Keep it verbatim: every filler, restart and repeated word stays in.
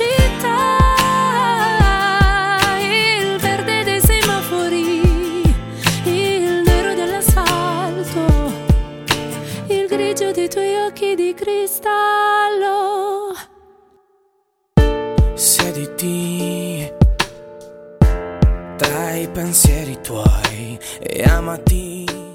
città, il verde dei semafori, il nero dell'asfalto, il grigio dei tuoi occhi di cristallo. Siediti tra i pensieri tuoi e amati